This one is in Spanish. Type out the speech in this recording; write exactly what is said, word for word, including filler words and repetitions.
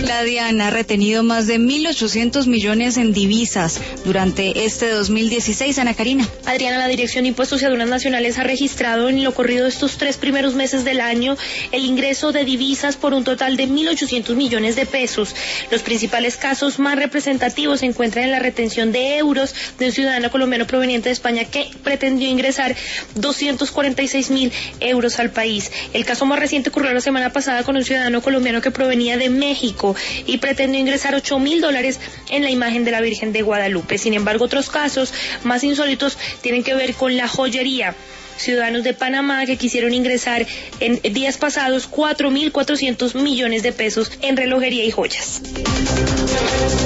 La DIAN ha retenido más de mil ochocientos millones en divisas durante este dos mil dieciséis. Ana Karina. Adriana, la Dirección de Impuestos y Aduanas Nacionales ha registrado en lo corrido estos tres primeros meses del año el ingreso de divisas por un total de mil ochocientos millones de pesos. Los principales casos más representativos se encuentran en la retención de euros de un ciudadano colombiano proveniente de España que pretendió ingresar doscientos cuarenta y seis mil euros al país. El caso más reciente ocurrió la semana pasada con un ciudadano colombiano que provenía de México y pretendió ingresar ocho mil dólares en la imagen de la Virgen de Guadalupe. Sin embargo, otros casos más insólitos tienen que ver con la joyería. Ciudadanos de Panamá que quisieron ingresar en días pasados cuatro mil cuatrocientos millones de pesos en relojería y joyas.